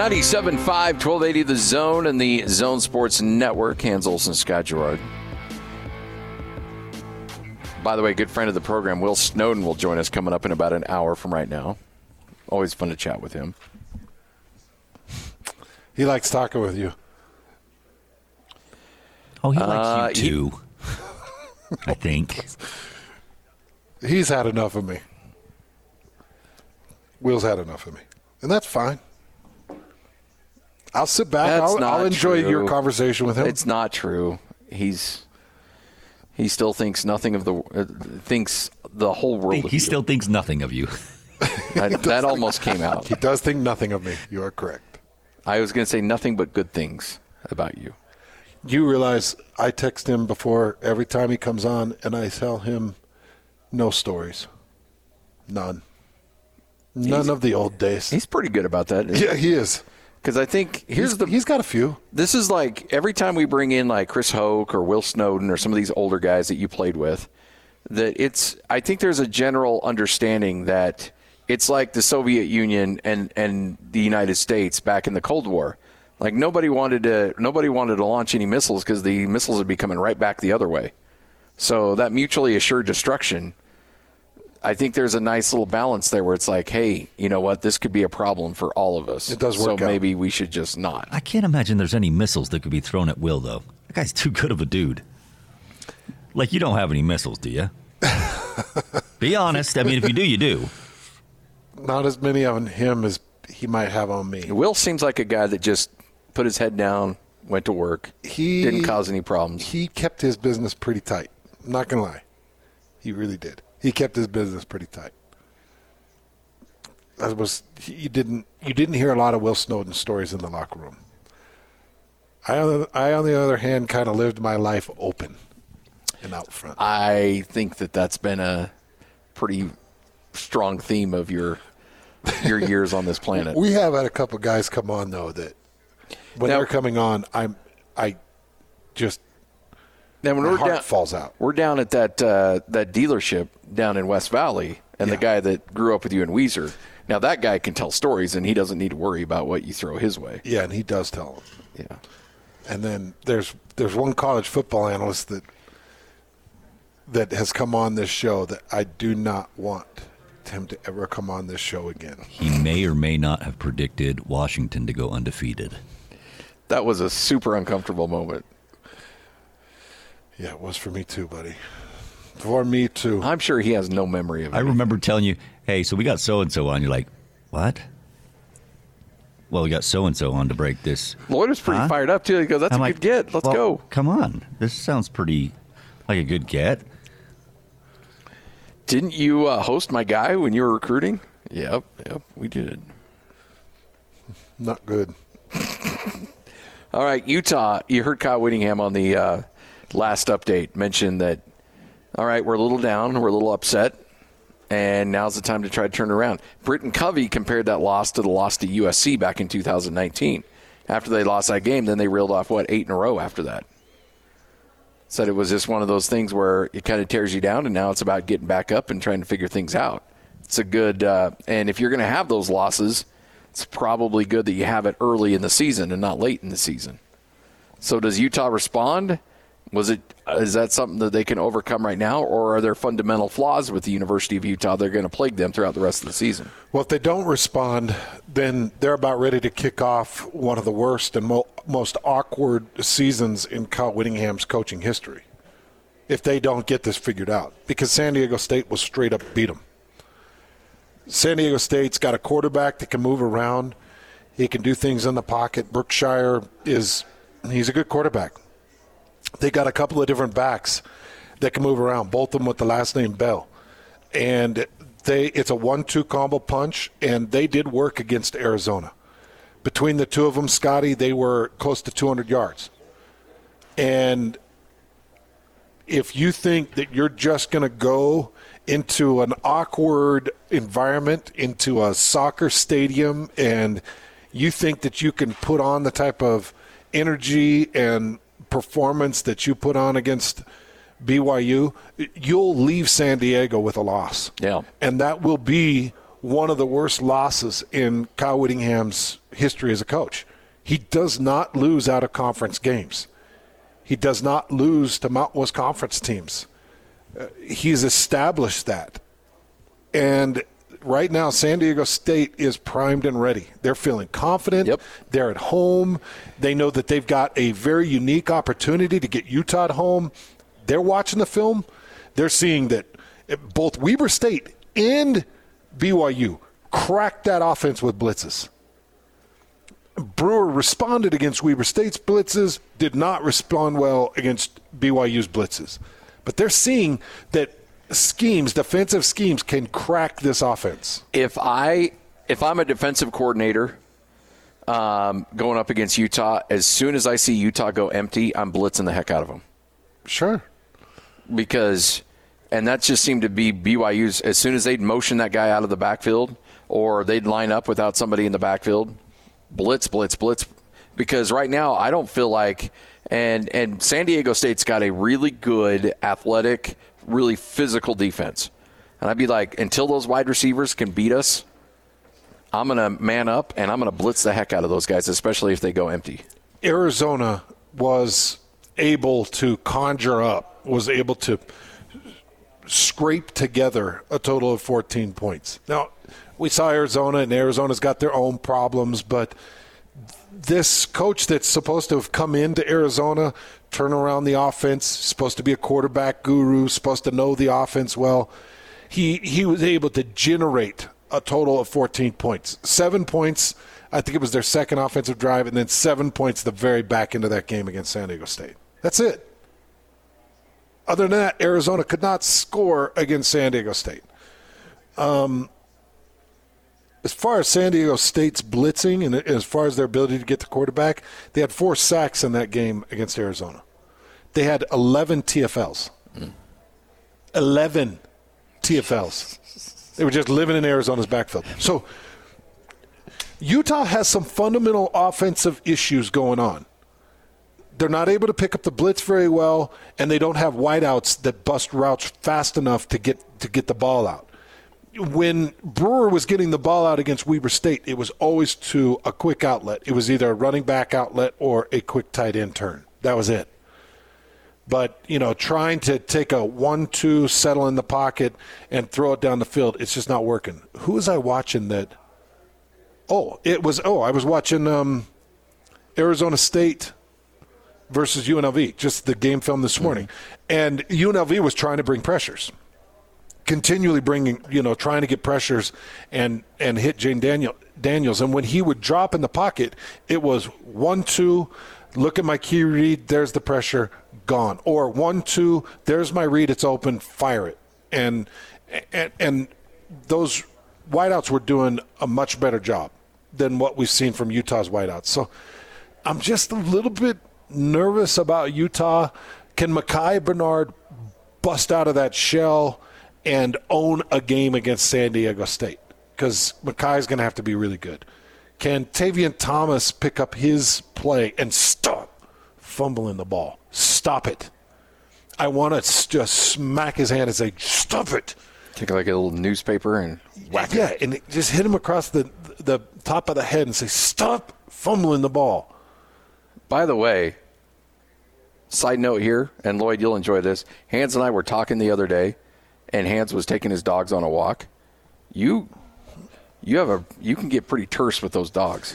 97.5, 1280 The Zone and the Zone Sports Network. Hans Olsen, Scott Gerard. By the way, good friend of the program, Will Snowden, will join us coming up in about an hour from right now. Always fun to chat with him. He likes talking with you. Oh, he likes you too, I think. He's had enough of me. Will's had enough of me. And that's fine. I'll sit back. I'll enjoy your conversation with him. It's not true. He still thinks nothing of thinks the whole world of He you. still thinks nothing of you. That almost came out. He does think nothing of me. You are correct. I was going to say nothing but good things about you. You realize I text him before every time he comes on, and I tell him no stories. None. None of the old days. He's pretty good about that. Yeah, he is. Because I think he's got a few. This is like every time we bring in like Chris Hoke or Will Snowden or some of these older guys that you played with, I think there's a general understanding that it's like the Soviet Union and the United States back in the Cold War. Like nobody wanted to launch any missiles because the missiles would be coming right back the other way. So that mutually assured destruction, I think there's a nice little balance there where it's like, hey, you know what? This could be a problem for all of us. It does work So out. maybe we should just not. I can't imagine there's any missiles that could be thrown at Will, though. That guy's too good of a dude. Like, you don't have any missiles, do you? Be honest. I mean, if you do, you do. Not as many on him as he might have on me. Will seems like a guy that just put his head down, went to work, didn't cause any problems. He kept his business pretty tight. I'm not going to lie. He really did. He kept his business pretty tight. You didn't hear a lot of Will Snowden stories in the locker room. I on the other hand, kind of lived my life open and out front. I think that's been a pretty strong theme of your years on this planet. We have had a couple guys come on though that when they're coming on, I just. Then when my heart falls out. We're down at that dealership down in West Valley, and the guy that grew up with you in Weiser. Now that guy can tell stories, and he doesn't need to worry about what you throw his way. Yeah, and he does tell them. Yeah. And then there's one college football analyst that has come on this show that I do not want him to ever come on this show again. He may or may not have predicted Washington to go undefeated. That was a super uncomfortable moment. Yeah, it was for me too, buddy. For me too. I'm sure he has no memory of it. I remember telling you, hey, so we got so-and-so on. You're like, what? Well, we got so-and-so on to break this. Lloyd was pretty fired up, too. He goes, that's I'm a like, good get. Let's go. Come on. This sounds pretty like a good get. Didn't you host my guy when you were recruiting? Yep, we did. Not good. All right, Utah. You heard Kyle Whittingham on the last update mention that, all right, we're a little down, we're a little upset, and now's the time to try to turn it around. Britton Covey compared that loss to the loss to USC back in 2019. After they lost that game, then they reeled off, 8 in a row after that. Said it was just one of those things where it kind of tears you down, and now it's about getting back up and trying to figure things out. It's a good and if you're going to have those losses, it's probably good that you have it early in the season and not late in the season. So does Utah respond? Is that something that they can overcome right now, or are there fundamental flaws with the University of Utah that are going to plague them throughout the rest of the season? Well, if they don't respond, then they're about ready to kick off one of the worst and most awkward seasons in Kyle Whittingham's coaching history if they don't get this figured out, because San Diego State will straight up beat them. San Diego State's got a quarterback that can move around. He can do things in the pocket. Brookshire he's a good quarterback. They got a couple of different backs that can move around, both of them with the last name Bell. And it's a 1-2 combo punch, and they did work against Arizona. Between the two of them, Scotty, they were close to 200 yards. And if you think that you're just going to go into an awkward environment, into a soccer stadium, and you think that you can put on the type of energy and performance that you put on against BYU, you'll leave San Diego with a loss. Yeah. And that will be one of the worst losses in Kyle Whittingham's history as a coach. He does not lose out of conference games. He does not lose to Mountain West Conference teams. He's established that. And right now, San Diego State is primed and ready. They're feeling confident. Yep. They're at home. They know that they've got a very unique opportunity to get Utah at home. They're watching the film. They're seeing that both Weber State and BYU cracked that offense with blitzes. Brewer responded against Weber State's blitzes, did not respond well against BYU's blitzes. But they're seeing that defensive schemes can crack this offense. If I'm a defensive coordinator going up against Utah, as soon as I see Utah go empty, I'm blitzing the heck out of them. Sure. And that just seemed to be BYU's, as soon as they'd motion that guy out of the backfield or they'd line up without somebody in the backfield, blitz. Because right now I don't feel like and San Diego State's got a really good athletic, really physical defense. And I'd be like, until those wide receivers can beat us, I'm going to man up and I'm going to blitz the heck out of those guys, especially if they go empty. Arizona was able to scrape together a total of 14 points. Now, we saw Arizona, and Arizona's got their own problems, but this coach that's supposed to have come into Arizona, turn around the offense, supposed to be a quarterback guru, supposed to know the offense well, he was able to generate a total of 14 points. 7 points, I think it was their second offensive drive, and then 7 points the very back end of that game against San Diego State. That's it. Other than that, Arizona could not score against San Diego State. As far as San Diego State's blitzing and as far as their ability to get the quarterback, they had 4 sacks in that game against Arizona. They had 11 TFLs. 11 TFLs. They were just living in Arizona's backfield. So Utah has some fundamental offensive issues going on. They're not able to pick up the blitz very well, and they don't have wideouts that bust routes fast enough to get the ball out. When Brewer was getting the ball out against Weber State, it was always to a quick outlet. It was either a running back outlet or a quick tight end turn. That was it. But, trying to take a 1-2, settle in the pocket, and throw it down the field, it's just not working. Who was I watching that? I was watching Arizona State versus UNLV, just the game film this morning. And UNLV was trying to bring pressures. Continually trying to get pressures and hit Jane Daniels. And when he would drop in the pocket, it was 1-2, look at my key read, there's the pressure, gone. Or 1-2, there's my read, it's open, fire it. And those wideouts were doing a much better job than what we've seen from Utah's wideouts. So I'm just a little bit nervous about Utah. Can Mekhi Bernard bust out of that shell and own a game against San Diego State? Because Mekhi's going to have to be really good. Can Tavion Thomas pick up his play and stop fumbling the ball? Stop it. I want to just smack his hand and say, stop it. Take like a little newspaper and whack it. Yeah, and just hit him across the top of the head and say, stop fumbling the ball. By the way, side note here, and Lloyd, you'll enjoy this. Hans and I were talking the other day, and Hans was taking his dogs on a walk. You can get pretty terse with those dogs.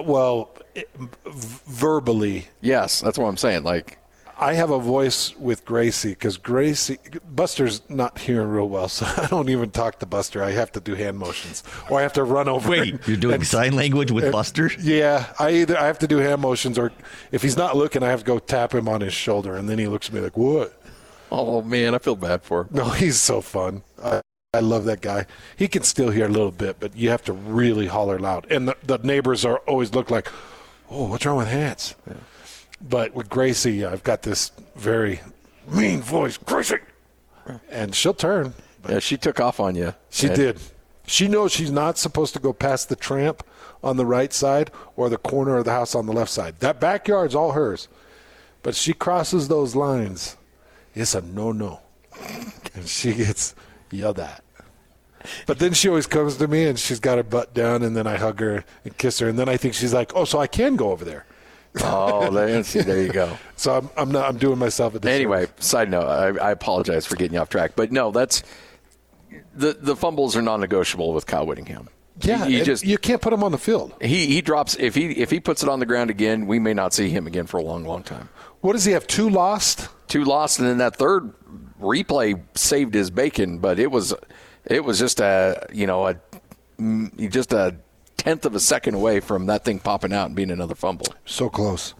Verbally. Yes, that's what I'm saying. Like, I have a voice with Gracie because Buster's not hearing real well, so I don't even talk to Buster. I have to do hand motions, or I have to run over. Wait, you're doing sign language with Buster? Yeah, I have to do hand motions, or if he's not looking, I have to go tap him on his shoulder, and then he looks at me like, "What?" Oh man, I feel bad for him. No, he's so fun. I love that guy. He can still hear a little bit, but you have to really holler loud, and the neighbors always look like, "Oh, what's wrong with Hans?" Yeah. But with Gracie, I've got this very mean voice, Gracie, and she'll turn. Yeah, she took off on you. She did. She knows she's not supposed to go past the tramp on the right side or the corner of the house on the left side. That backyard's all hers. But she crosses those lines, it's a no-no. And she gets yelled at. But then she always comes to me and she's got her butt down, and then I hug her and kiss her, and then I think she's like, oh, so I can go over there. Oh, there you go. So I'm doing myself a disservice. Anyway, side note, I apologize for getting you off track, but no, that's the fumbles are non-negotiable with Kyle Whittingham. Yeah, you can't put him on the field. He drops if he puts it on the ground again, we may not see him again for a long, long time. What does he have? 2 lost? 2 lost, and then that third replay saved his bacon, but it was just a tenth of a second away from that thing popping out and being another fumble. So close.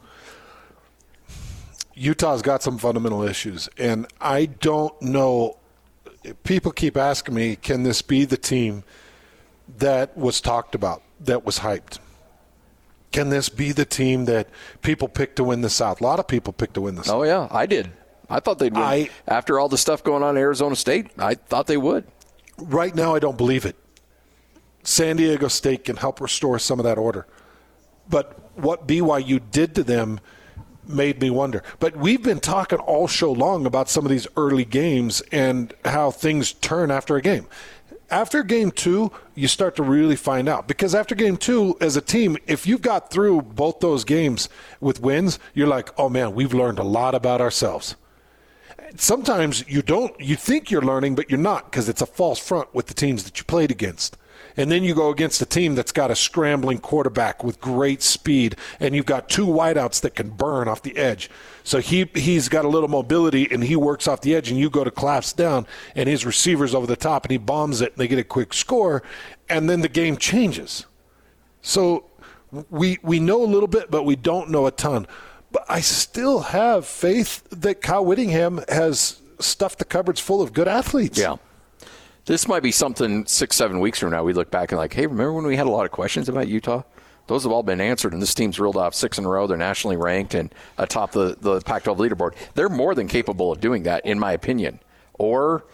Utah's got some fundamental issues, and I don't know. People keep asking me, can this be the team that was talked about, that was hyped? Can this be the team that people picked to win the South? A lot of people picked to win the South. Oh, yeah, I did. I thought they'd win. After all the stuff going on in Arizona State, I thought they would. Right now, I don't believe it. San Diego State can help restore some of that order. But what BYU did to them made me wonder. But we've been talking all show long about some of these early games and how things turn after a game. After game 2, you start to really find out. Because after game 2, as a team, if you've got through both those games with wins, you're like, oh, man, we've learned a lot about ourselves. Sometimes you think you're learning, but you're not, because it's a false front with the teams that you played against. And then you go against a team that's got a scrambling quarterback with great speed, and you've got 2 wideouts that can burn off the edge. So he's got a little mobility, and he works off the edge, and you go to collapse down, and his receiver's over the top, and he bombs it, and they get a quick score, and then the game changes. So we know a little bit, but we don't know a ton. But I still have faith that Kyle Whittingham has stuffed the cupboards full of good athletes. Yeah. This might be something 6-7 weeks from now. We look back and like, hey, remember when we had a lot of questions about Utah? Those have all been answered, and this team's reeled off 6 in a row. They're nationally ranked and atop the Pac-12 leaderboard. They're more than capable of doing that, in my opinion. Or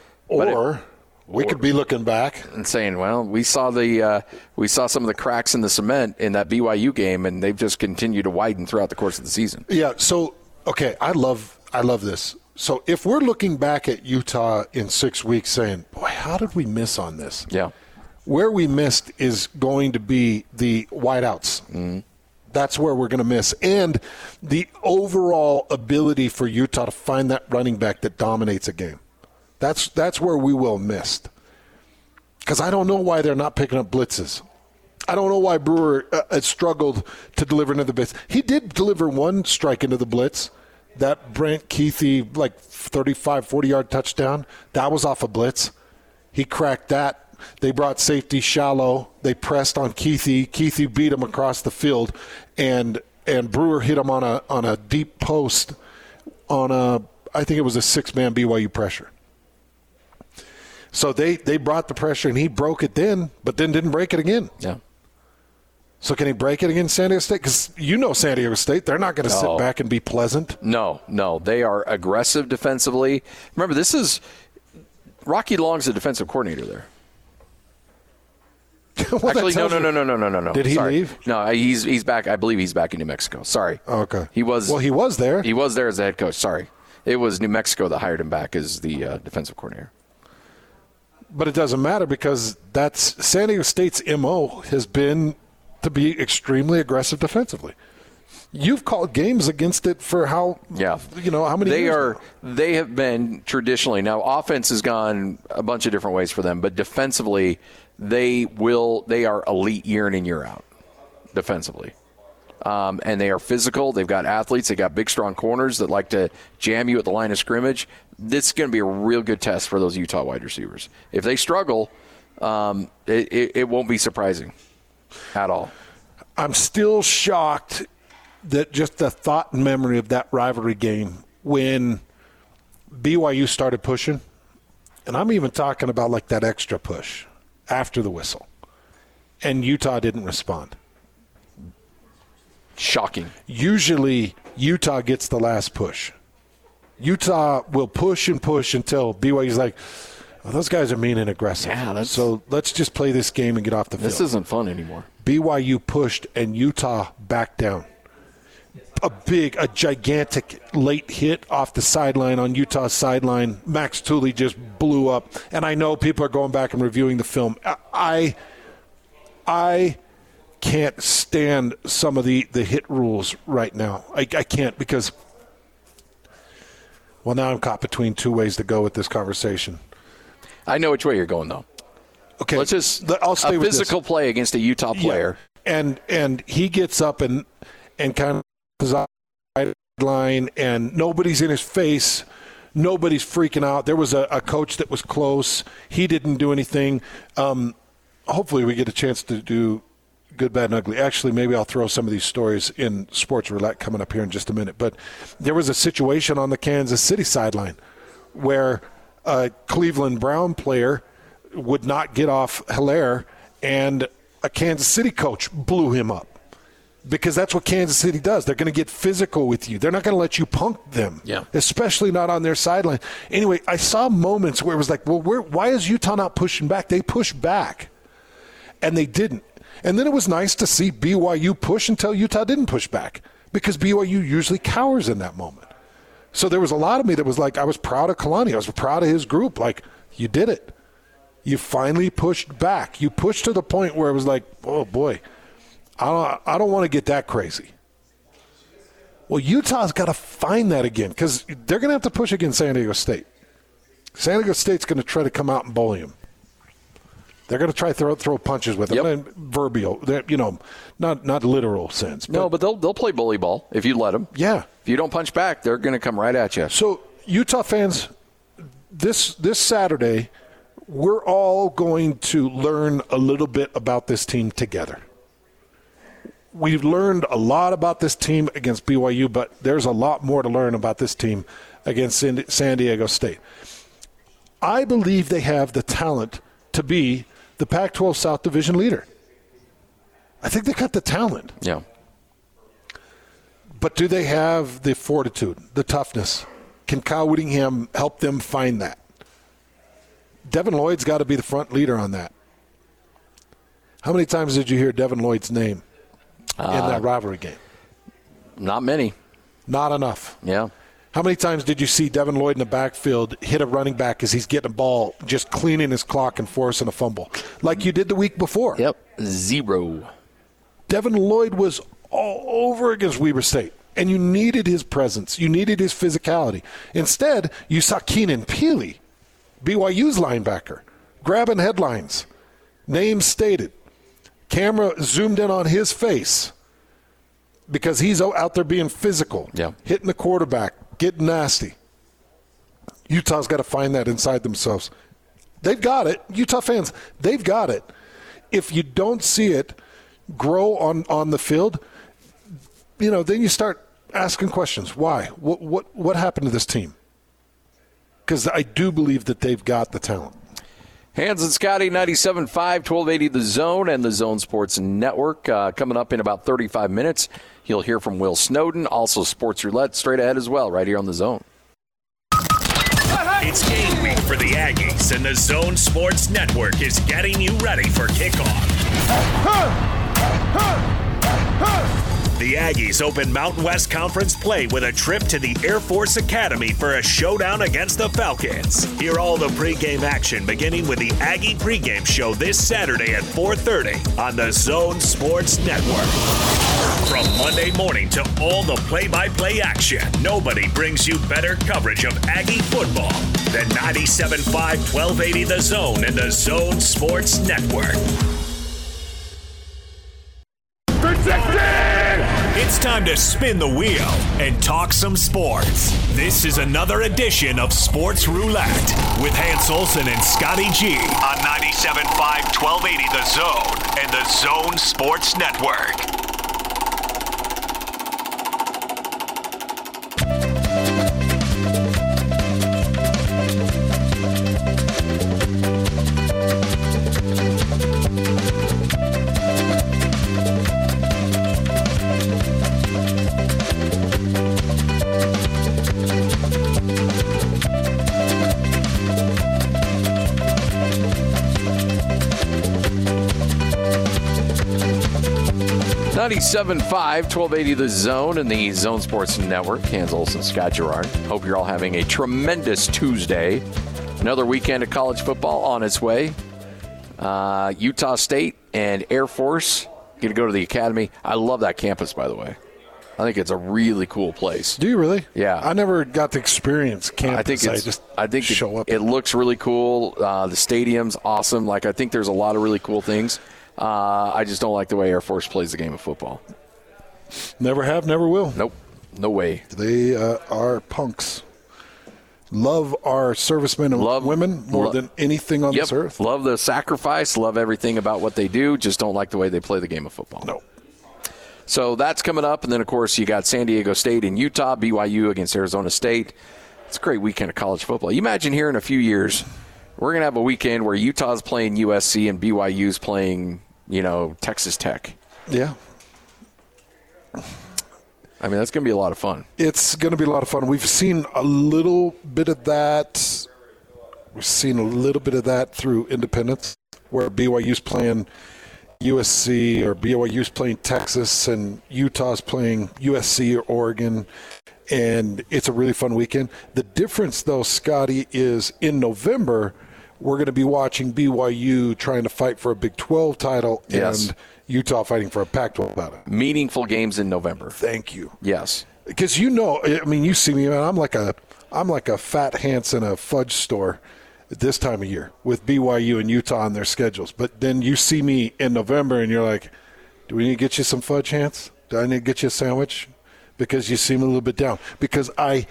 we could be looking back and saying, well, we saw some of the cracks in the cement in that BYU game, and they've just continued to widen throughout the course of the season. Yeah. So, okay, I love this. So if we're looking back at Utah in 6 weeks saying, boy, how did we miss on this? Yeah. Where we missed is going to be the wideouts. Mm-hmm. That's where we're going to miss. And the overall ability for Utah to find that running back that dominates a game. That's where we will miss. Because I don't know why they're not picking up blitzes. I don't know why Brewer has struggled to deliver into the blitz. He did deliver one strike into the blitz. That Brent Keithy, 35, 40-yard touchdown, that was off a blitz. He cracked that. They brought safety shallow. They pressed on Keithy. Keithy beat him across the field, and Brewer hit him on a deep post on I think it was a 6-man BYU pressure. So they brought the pressure, and he broke it then, but then didn't break it again. Yeah. So can he break it against San Diego State? Because San Diego State, they're not going to sit back and be pleasant. No. They are aggressive defensively. Remember, this is Rocky Long's the defensive coordinator there. Well, actually, no. Did he Sorry. leave? No, he's back. I believe he's back in New Mexico. Sorry. Oh, okay. He was there. He was there as the head coach. Sorry. It was New Mexico that hired him back as the defensive coordinator. But it doesn't matter because that's San Diego State's MO has been to be extremely aggressive defensively. You've called games against it for how many years now? They have been traditionally. Now, offense has gone a bunch of different ways for them, but defensively, they are elite year in and year out defensively. And they are physical. They've got athletes. They got big, strong corners that like to jam you at the line of scrimmage. This is going to be a real good test for those Utah wide receivers. If they struggle, it won't be surprising at all. I'm still shocked that just the thought and memory of that rivalry game when BYU started pushing, and I'm even talking about like that extra push after the whistle, and Utah didn't respond. Shocking. Usually Utah gets the last push. Utah will push and push until BYU's like, oh, those guys are mean and aggressive. Yeah, so let's just play this game and get off the field. This isn't fun anymore. BYU pushed and Utah backed down. a gigantic late hit off the sideline on Utah's sideline. Max Tooley just blew up. And I know people are going back and reviewing the film. I can't stand some of the hit rules right now. I can't because, well, now I'm caught between two ways to go with this conversation. I know which way you're going, though. Okay, I'll stay with physical play against a Utah player. Yeah. And he gets up and kind of sideline, and nobody's in his face. Nobody's freaking out. There was a coach that was close. He didn't do anything. Hopefully we get a chance to do good, bad, and ugly. Actually, maybe I'll throw some of these stories in Sports Roulette coming up here in just a minute. But there was a situation on the Kansas City sideline where a Cleveland Brown player would not get off Hilaire, and a Kansas City coach blew him up. Because that's what Kansas City does. They're going to get physical with you. They're not going to let you punk them, especially not on their sideline. Anyway, I saw moments where it was like, well, why is Utah not pushing back? They pushed back, and they didn't. And then it was nice to see BYU push until Utah didn't push back, because BYU usually cowers in that moment. So there was a lot of me that was like, I was proud of Kalani. I was proud of his group. Like, you did it. You finally pushed back. You pushed to the point where it was like, oh, boy, I don't want to get that crazy. Well, Utah's got to find that again, because they're going to have to push against San Diego State. San Diego State's going to try to come out and bully them. They're going to try to throw punches with them. Yep. Verbial, not literal sense. But, no, but they'll play bully ball if you let them. Yeah. If you don't punch back, they're going to come right at you. So, Utah fans, this Saturday, we're all going to learn a little bit about this team together. We've learned a lot about this team against BYU, but there's a lot more to learn about this team against San Diego State. I believe they have the talent to be the Pac-12 South Division leader. I think they got the talent. Yeah. But do they have the fortitude, the toughness? Can Kyle Whittingham help them find that? Devin Lloyd's got to be the front leader on that. How many times did you hear Devin Lloyd's name in that rivalry game? Not many. Not enough. Yeah. How many times did you see Devin Lloyd in the backfield hit a running back as he's getting a ball, just cleaning his clock and forcing a fumble, like you did the week before? Yep, 0. Devin Lloyd was all over against Weber State, and you needed his presence. You needed his physicality. Instead, you saw Keenan Peely, BYU's linebacker, grabbing headlines, names stated. Camera zoomed in on his face because he's out there being physical, hitting the quarterback, getting nasty. Utah's got to find that inside themselves. They've got it. Utah fans, they've got it. If you don't see it grow on the field, then you start asking questions. Why? What happened to this team? Because I do believe that they've got the talent. Hans and Scotty, 97.5, 1280 The Zone and the Zone Sports Network. Coming up in about 35 minutes, you'll hear from Will Snowden, also Sports Roulette, straight ahead as well, right here on The Zone. It's game week for the Aggies, and the Zone Sports Network is getting you ready for kickoff. The Aggies open Mountain West Conference play with a trip to the Air Force Academy for a showdown against the Falcons. Hear all the pregame action beginning with the Aggie pregame show this Saturday at 4:30 on the Zone Sports Network. From Monday morning to all the play-by-play action, nobody brings you better coverage of Aggie football than 97.5, 1280 The Zone and the Zone Sports Network. It's time to spin the wheel and talk some sports. This is another edition of Sports Roulette with Hans Olsen and Scotty G on 97.5, 1280 The Zone and the Zone Sports Network. 97.5, 1280 The Zone and the Zone Sports Network. Hans Olsen, Scott Gerard. Hope you're all having a tremendous Tuesday. Another weekend of college football on its way. Utah State and Air Force going to go to the Academy. I love that campus, by the way. I think it's a really cool place. Do you really? Yeah. I never got to experience campus. I think show up. It looks really cool. The stadium's awesome. I think there's a lot of really cool things. I just don't like the way Air Force plays the game of football. Never have, never will. Nope. No way. They are punks. Love our servicemen and women more than anything on this earth. Love the sacrifice. Love everything about what they do. Just don't like the way they play the game of football. No. So that's coming up. And then, of course, you got San Diego State and Utah, BYU against Arizona State. It's a great weekend of college football. You imagine here in a few years, we're going to have a weekend where Utah's playing USC and BYU's playing, Texas Tech. Yeah. I mean, that's going to be a lot of fun. It's going to be a lot of fun. We've seen a little bit of that. We've seen a little bit of that through Independence, where BYU's playing USC or BYU's playing Texas and Utah's playing USC or Oregon, and it's a really fun weekend. The difference, though, Scotty, is in November we're going to be watching BYU trying to fight for a Big 12 title and Utah fighting for a Pac-12 title. Meaningful games in November. Thank you. Yes. Because you see me, man, I'm like a fat Hans in a fudge store at this time of year with BYU and Utah on their schedules. But then you see me in November and you're like, do we need to get you some fudge, Hans? Do I need to get you a sandwich? Because you seem a little bit down. Because I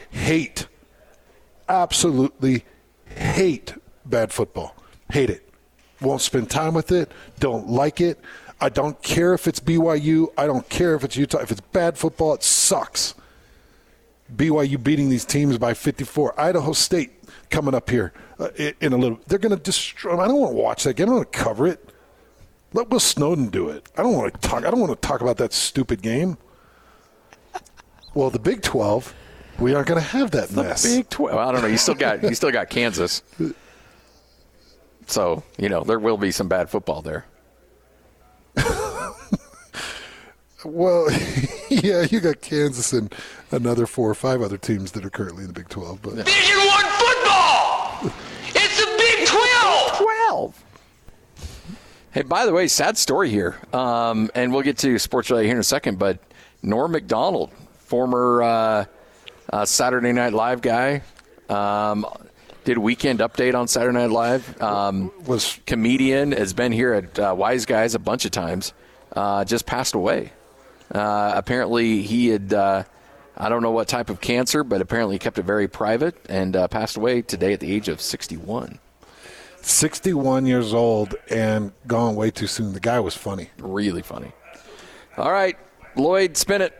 absolutely hate bad football. Hate it. Won't spend time with it. Don't like it. I don't care if it's BYU. I don't care if it's Utah. If it's bad football, it sucks. BYU beating these teams by 54. Idaho State coming up here in a little. They're going to destroy them. I don't want to watch that game. I don't want to cover it. Let Will Snowden do it. I don't want to talk about that stupid game. Well, the Big 12, we aren't going to have that mess. The Big 12. I don't know. You still got Kansas. So, there will be some bad football there. Well, yeah, you got Kansas and another 4 or 5 other teams that are currently in the Big 12. But Division I football! It's the Big 12! Hey, by the way, sad story here. And we'll get to Sports Relay here in a second, but Norm Macdonald, former Saturday Night Live guy, did a weekend update on Saturday Night Live. Was comedian, has been here at Wise Guys a bunch of times. Just passed away. Apparently he had, I don't know what type of cancer, but apparently he kept it very private and passed away today at the age of 61. 61 years old and gone way too soon. The guy was funny. Really funny. All right, Lloyd, spin it.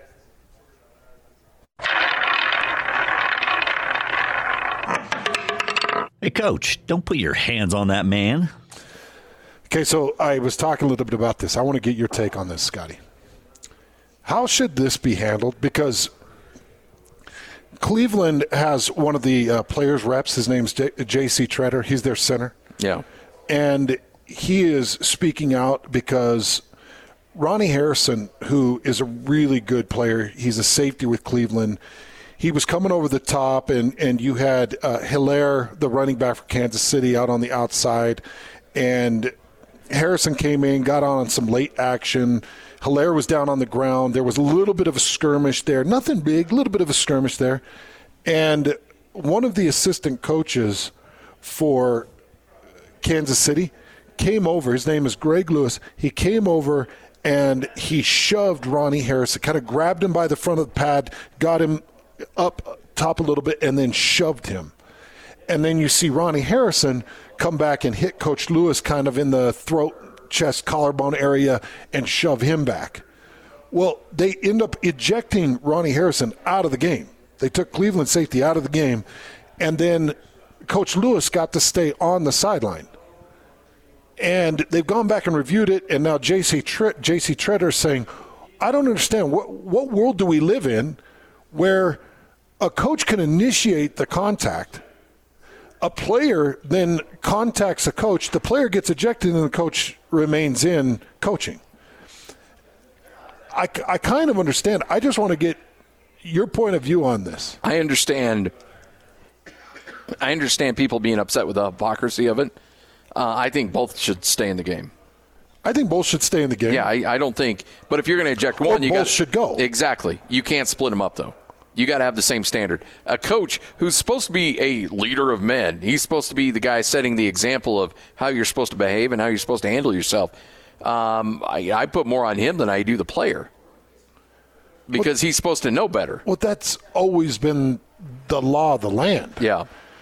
Hey, Coach, don't put your hands on that man. Okay, so I was talking a little bit about this. I want to get your take on this, Scotty. How should this be handled? Because Cleveland has one of the players' reps. His name's J.C. Tretter. He's their center. Yeah. And he is speaking out because Ronnie Harrison, who is a really good player, he's a safety with Cleveland. He was coming over the top, and you had Hilaire, the running back for Kansas City, out on the outside. And Harrison came in, got on some late action. Hilaire was down on the ground. There was a little bit of a skirmish there. Nothing big, a little bit of a skirmish there. And one of the assistant coaches for Kansas City came over. His name is Greg Lewis. He came over and he shoved Ronnie Harrison, kind of grabbed him by the front of the pad, got him up top a little bit, and then shoved him. And then you see Ronnie Harrison come back and hit Coach Lewis kind of in the throat, chest, collarbone area and shove him back. Well, they end up ejecting Ronnie Harrison out of the game. They took Cleveland safety out of the game, and then Coach Lewis got to stay on the sideline. And they've gone back and reviewed it, and now J.C. Tretter is saying, I don't understand. What world do we live in where a coach can initiate the contact, a player then contacts a coach, the player gets ejected, and the coach remains in coaching? I kind of understand. I just want to get your point of view on this. I understand people being upset with the hypocrisy of it. I think both should stay in the game. I think both should stay in the game. Yeah, I don't think. But if you're going to eject one, both should go. Exactly. You can't split them up, though. You got to have the same standard. A coach who's supposed to be a leader of men, he's supposed to be the guy setting the example of how you're supposed to behave and how you're supposed to handle yourself. I put more on him than I do the player because he's supposed to know better. Well, that's always been the law of the land. Yeah.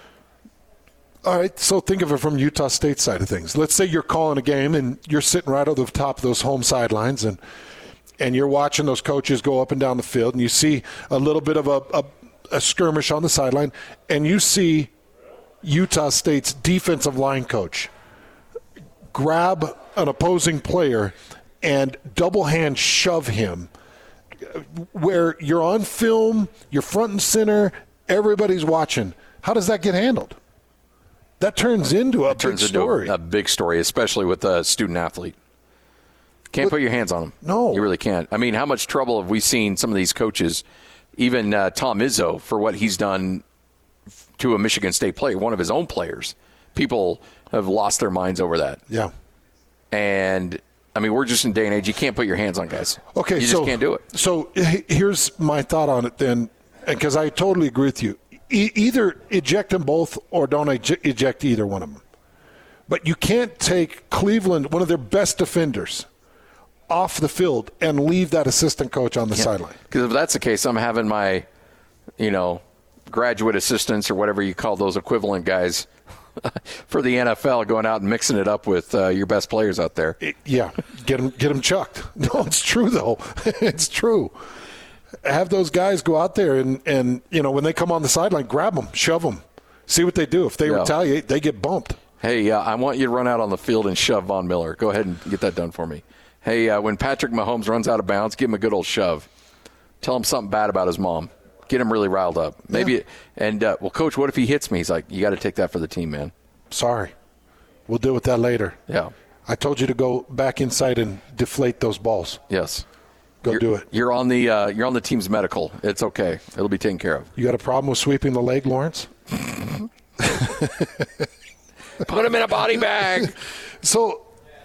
All right, so think of it from Utah State side of things. Let's say you're calling a game and you're sitting right on the top of those home sidelines and you're watching those coaches go up and down the field and you see a little bit of a skirmish on the sideline and you see Utah State's defensive line coach grab an opposing player and double hand shove him where you're on film, you're front and center, everybody's watching. How does that get handled? That turns into a big story. A big story, especially with a student athlete. Can't put your hands on them. No. You really can't. I mean, how much trouble have we seen some of these coaches, even Tom Izzo, for what he's done to a Michigan State player, one of his own players. People have lost their minds over that. Yeah. And, I mean, we're just in a day and age. You can't put your hands on guys. Okay, you just can't do it. So here's my thought on it then, because I totally agree with you. Either eject them both or don't eject either one of them. But you can't take Cleveland, one of their best defenders, off the field and leave that assistant coach on the sideline. Because if that's the case, I'm having my, graduate assistants or whatever you call those equivalent guys for the NFL going out and mixing it up with your best players out there. Get them chucked. No, it's true, though. It's true. Have those guys go out there and when they come on the sideline, grab them, shove them, see what they do. If they retaliate, they get bumped. Hey, I want you to run out on the field and shove Von Miller. Go ahead and get that done for me. Hey, when Patrick Mahomes runs out of bounds, give him a good old shove. Tell him something bad about his mom. Get him really riled up. Maybe. And, Coach, what if he hits me? He's like, you got to take that for the team, man. Sorry. We'll deal with that later. Yeah. I told you to go back inside and deflate those balls. Yes. Do it. You're on the team's medical. It's okay. It'll be taken care of. You got a problem with sweeping the leg, Lawrence? Put him in a body bag. So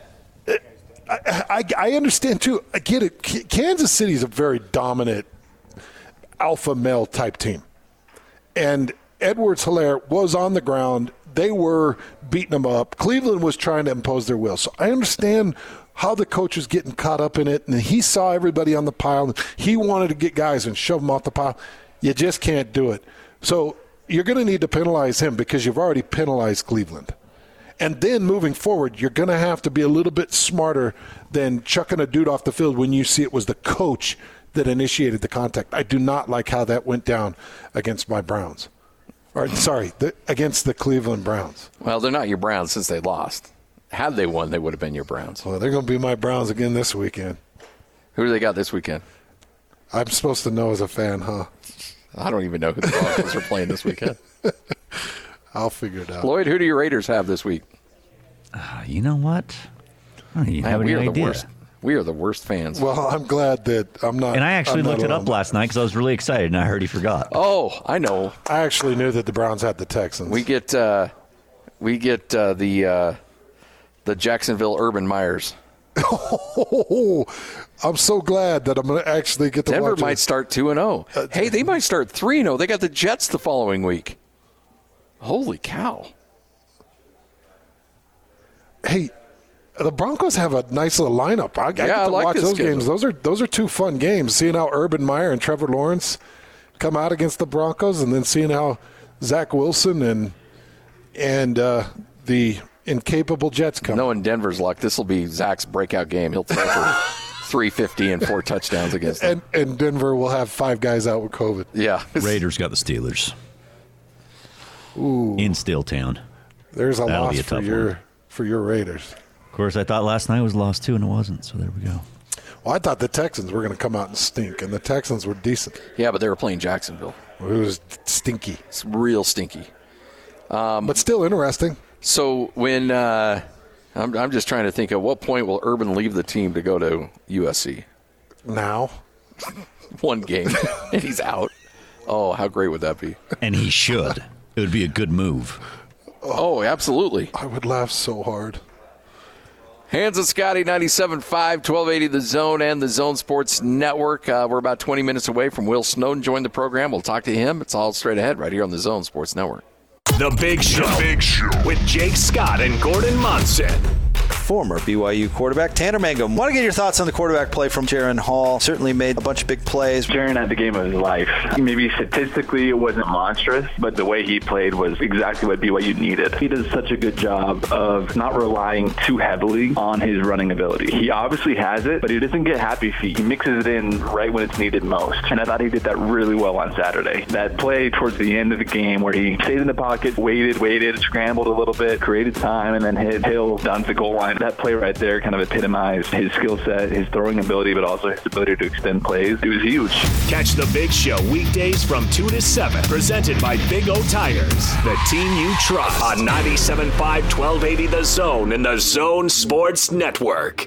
I understand, too. I get it. Kansas City is a very dominant alpha male type team. And Edwards-Helaire was on the ground. They were beating them up. Cleveland was trying to impose their will. So I understand how the coach was getting caught up in it, and he saw everybody on the pile. He wanted to get guys and shove them off the pile. You just can't do it. So you're going to need to penalize him because you've already penalized Cleveland. And then moving forward, you're going to have to be a little bit smarter than chucking a dude off the field when you see it was the coach that initiated the contact. I do not like how that went down against my Browns. Against the Cleveland Browns. Well, they're not your Browns since they lost. Had they won, they would have been your Browns. Well, they're going to be my Browns again this weekend. Who do they got this weekend? I'm supposed to know as a fan, huh? I don't even know who the Broncos are playing this weekend. I'll figure it out. Lloyd, who do your Raiders have this week? You know what? I don't even have any idea. We are the worst fans. Well, I'm glad that I'm not. And I actually looked it up last night because I was really excited, and I heard he forgot. Oh, I know. I actually knew that the Browns had the Texans. We get the Jacksonville Urban Meyers. Oh, I'm so glad that I'm going to actually get to Denver watch might start 2-0. Hey, they might start 3-0. They got the Jets the following week. Holy cow. Hey, the Broncos have a nice little lineup. I get to watch those games. Those are two fun games. Seeing how Urban Meyer and Trevor Lawrence come out against the Broncos, and then seeing how Zach Wilson and the incapable Jets come. Knowing Denver's luck, this will be Zach's breakout game. He'll throw for 350 and 4 touchdowns against them. And Denver will have 5 guys out with COVID. Yeah. Raiders got the Steelers. Ooh. In Steeltown. There's a loss for your Raiders. Of course, I thought last night was lost too, and it wasn't, so there we go. Well, I thought the Texans were going to come out and stink, and the Texans were decent. Yeah, but they were playing Jacksonville. It was stinky. It's real stinky. But still interesting. So when I'm just trying to think at what point will Urban leave the team to go to USC? Now. One game, and he's out. Oh, how great would that be? And he should. It would be a good move. Oh, absolutely. I would laugh so hard. Hans and Scotty, 97.5, 1280 The Zone and the Zone Sports Network. We're about 20 minutes away from Will Snowden joining the program. We'll talk to him. It's all straight ahead right here on the Zone Sports Network. The Big Show with Jake Scott and Gordon Monson. Former BYU quarterback Tanner Mangum. Want to get your thoughts on the quarterback play from Jaron Hall. Certainly made a bunch of big plays. Jaron had the game of his life. Maybe statistically it wasn't monstrous, but the way he played was exactly what BYU needed. He does such a good job of not relying too heavily on his running ability. He obviously has it, but he doesn't get happy feet. He mixes it in right when it's needed most. And I thought he did that really well on Saturday. That play towards the end of the game where he stayed in the pocket, waited, scrambled a little bit, created time, and then hit Hill down to the goal line. That play right there kind of epitomized his skill set, his throwing ability, but also his ability to extend plays. It was huge. Catch the Big Show weekdays from 2 to 7. Presented by Big O Tires, the team you trust. On 97.5, 1280 The Zone and the Zone Sports Network.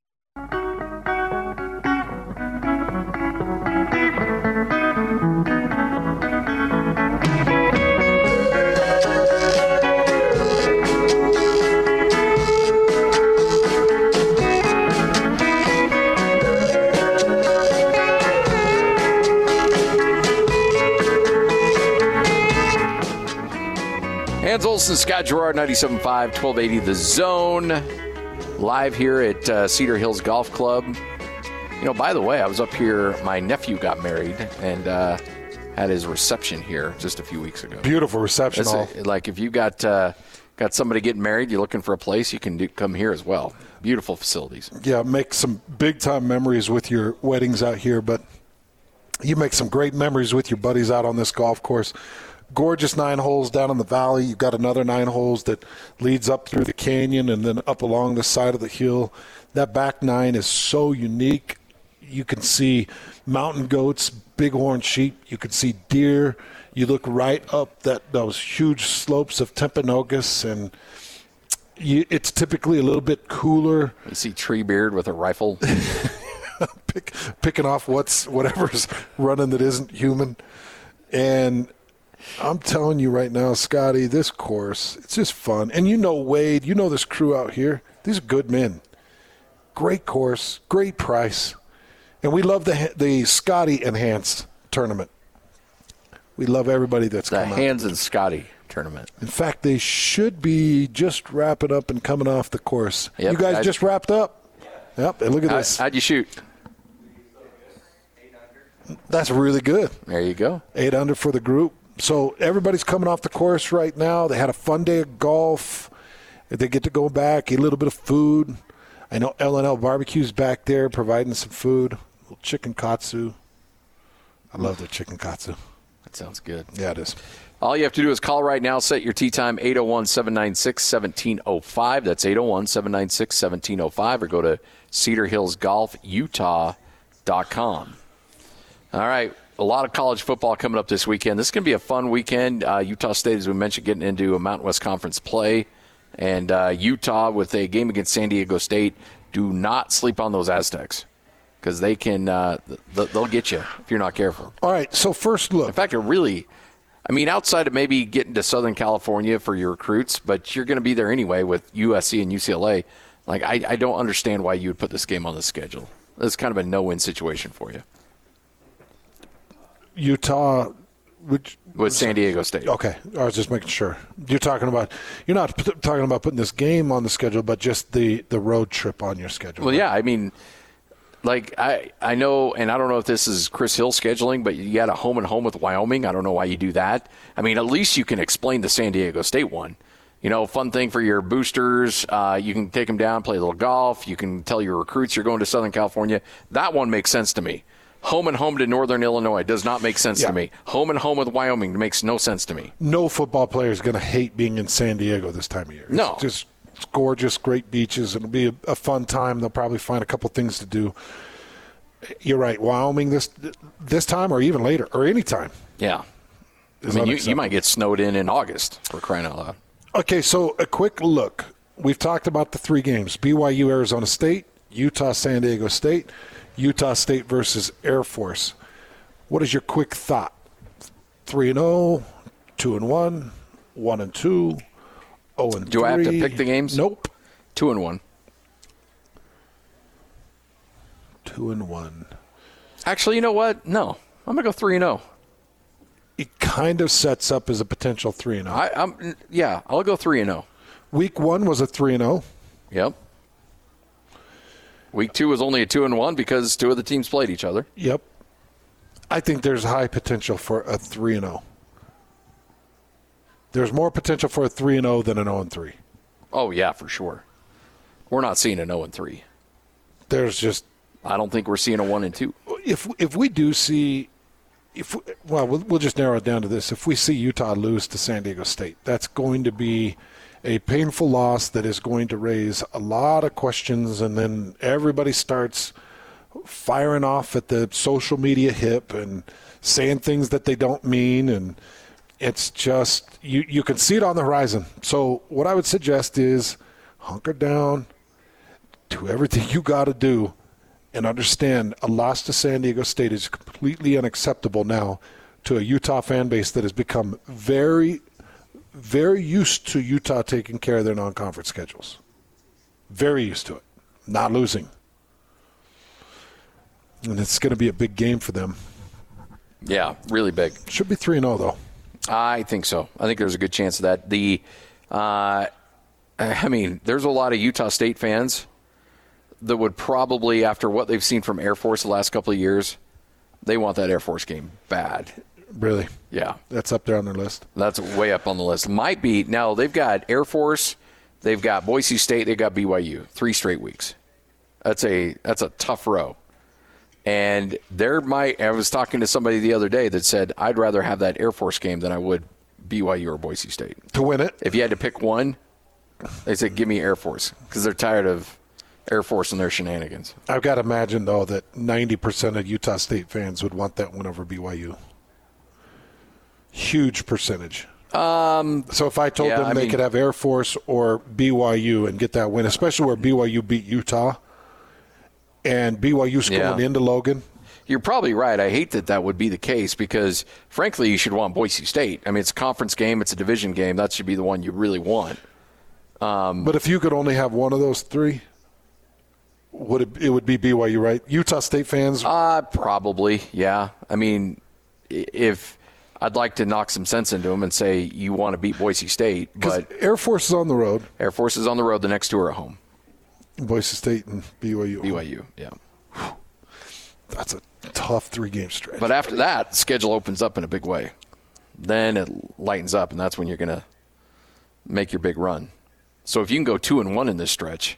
Hans Olsen, Scott Gerard, 97.5, 1280 The Zone. Live here at Cedar Hills Golf Club. You know, by the way, I was up here. My nephew got married and had his reception here just a few weeks ago. Beautiful reception hall. Like if you got somebody getting married, you're looking for a place, you can come here as well. Beautiful facilities. Yeah, make some big-time memories with your weddings out here, but you make some great memories with your buddies out on this golf course. Gorgeous 9 holes down in the valley. You've got another 9 holes that leads up through the canyon and then up along the side of the hill. That back 9 is so unique. You can see mountain goats, bighorn sheep. You can see deer. You look right up those huge slopes of Timpanogos, and it's typically a little bit cooler. You see Treebeard with a rifle. Picking off whatever's running that isn't human. And I'm telling you right now, Scotty, this course, it's just fun. And you know Wade, you know this crew out here. These are good men. Great course, great price. And we love the Scotty Enhanced tournament. We love everybody that's come out. The Hans and Scotty tournament. In fact, they should be just wrapping up and coming off the course. Yep, you guys just wrapped up? Yep, and look at this. How'd you shoot? That's really good. There you go. 8 under for the group. So everybody's coming off the course right now. They had a fun day of golf. They get to go back, eat a little bit of food. I know L&L Barbecue's back there providing some food. A little chicken katsu. I love their chicken katsu. That sounds good. Yeah, it is. All you have to do is call right now. Set your tee time, 801-796-1705. That's 801-796-1705. Or go to cedarhillsgolfutah.com. All right. A lot of college football coming up this weekend. This is going to be a fun weekend. Utah State, as we mentioned, getting into a Mountain West Conference play. And Utah with a game against San Diego State. Do not sleep on those Aztecs because they can they'll get you if you're not careful. All right, so first look. In fact, outside of maybe getting to Southern California for your recruits, but you're going to be there anyway with USC and UCLA. Like, I don't understand why you would put this game on the schedule. It's kind of a no-win situation for you. Utah, with San Diego State. Okay, I was just making sure. You're not talking about putting this game on the schedule, but just the road trip on your schedule. Well, yeah, I mean, like I know, and I don't know if this is Chris Hill scheduling, but you got a home and home with Wyoming. I don't know why you do that. I mean, at least you can explain the San Diego State one. You know, fun thing for your boosters. You can take them down, play a little golf. You can tell your recruits you're going to Southern California. That one makes sense to me. Home and home to Northern Illinois does not make sense to me. Home and home with Wyoming makes no sense to me. No football player is going to hate being in San Diego this time of year. No. It's gorgeous, great beaches. It'll be a fun time. They'll probably find a couple things to do. You're right. Wyoming this time or even later or any time. Yeah. I mean, you might get snowed in August, for crying out loud. Okay, so a quick look. We've talked about the 3 games. BYU, Arizona State, Utah, San Diego State. Utah State versus Air Force. What is your quick thought? 3-0, 2-1, 1-2, 0-3. Do I have to pick the games? Nope. 2-1. 2-1. Actually, you know what? No. I'm going to go 3-0. It kind of sets up as a potential 3-0. Yeah, I'll go 3-0. Week 1 was a 3-0. Yep. Week 2 was only a 2-1 because 2 of the teams played each other. Yep. I think there's high potential for a 3-0. There's more potential for a 3-0 than an 0-3. Oh, yeah, for sure. We're not seeing an 0-3. There's just... I don't think we're seeing a 1-2. If we do see... we'll just narrow it down to this. If we see Utah lose to San Diego State, that's going to be a painful loss that is going to raise a lot of questions, and then everybody starts firing off at the social media hip and saying things that they don't mean, and it's just you can see it on the horizon. So what I would suggest is hunker down, do everything you got to do, and understand a loss to San Diego State is completely unacceptable now to a Utah fan base that has become very, very used to Utah taking care of their non-conference schedules. Very used to it. Not losing. And it's going to be a big game for them. Yeah, really big. Should be 3-0, though. I think so. I think there's a good chance of that. There's a lot of Utah State fans that would probably, after what they've seen from Air Force the last couple of years, they want that Air Force game bad. Really? Yeah. That's up there on their list. That's way up on the list. Might be. Now, they've got Air Force, they've got Boise State, they've got BYU. 3 straight weeks. That's a tough row. And I was talking to somebody the other day that said, I'd rather have that Air Force game than I would BYU or Boise State. To win it? If you had to pick one, they said, give me Air Force, because they're tired of Air Force and their shenanigans. I've got to imagine, though, that 90% of Utah State fans would want that win over BYU. Huge percentage. So if I told them they could have Air Force or BYU and get that win, especially where BYU beat Utah and BYU's going into Logan. You're probably right. I hate that would be the case because, frankly, you should want Boise State. I mean, it's a conference game. It's a division game. That should be the one you really want. But if you could only have one of those 3, it would be BYU, right? Utah State fans? Probably, yeah. I mean, if I'd like to knock some sense into them and say you want to beat Boise State. But Air Force is on the road. Air Force is on the road. The next 2 are at home. Boise State and BYU. BYU, yeah. That's a tough 3-game stretch. But after that, the schedule opens up in a big way. Then it lightens up, and that's when you're going to make your big run. So if you can go 2-1 in this stretch,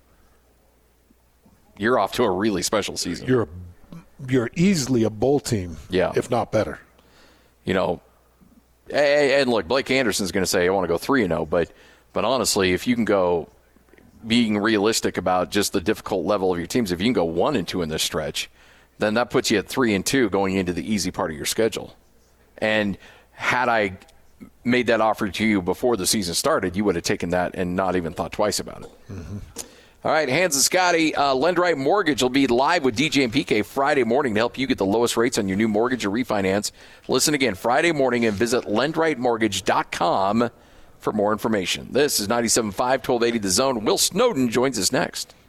you're off to a really special season. You're easily a bowl team, if not better. You know, and look, Blake Anderson's going to say, I want to go 3-0, but honestly, if you can go, being realistic about just the difficult level of your teams, if you can go 1-2 in this stretch, then that puts you at 3-2 going into the easy part of your schedule. And had I made that offer to you before the season started, you would have taken that and not even thought twice about it. Mm-hmm. All right, Hans and Scotty, LendRight Mortgage will be live with DJ and PK Friday morning to help you get the lowest rates on your new mortgage or refinance. Listen again Friday morning and visit LendRightMortgage.com for more information. This is 97.5, 1280 The Zone. Will Snowden joins us next.